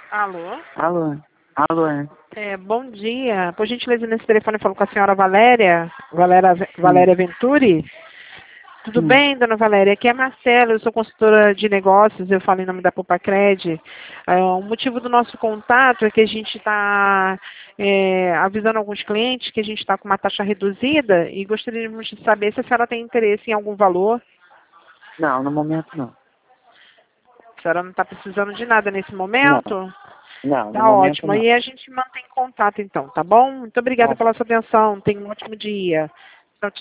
Alô? Alô? Alô, é? Bom dia. Por gentileza, nesse telefone eu falo com a senhora Valéria, Sim, Valéria Venturi. Tudo sim. bem, dona Valéria? Aqui é a Marcela, eu sou consultora de negócios, eu falo em nome da Popacred. O motivo do nosso contato é que a gente está avisando alguns clientes que a gente está com uma taxa reduzida e gostaríamos de saber se a senhora tem interesse em algum valor. Não, no momento não. A senhora não está precisando de nada nesse Não, momento? não, no Tá momento ótimo. não. Aí a gente mantém contato então, tá bom? Muito obrigada Tá, pela sua atenção. Tenha um ótimo dia.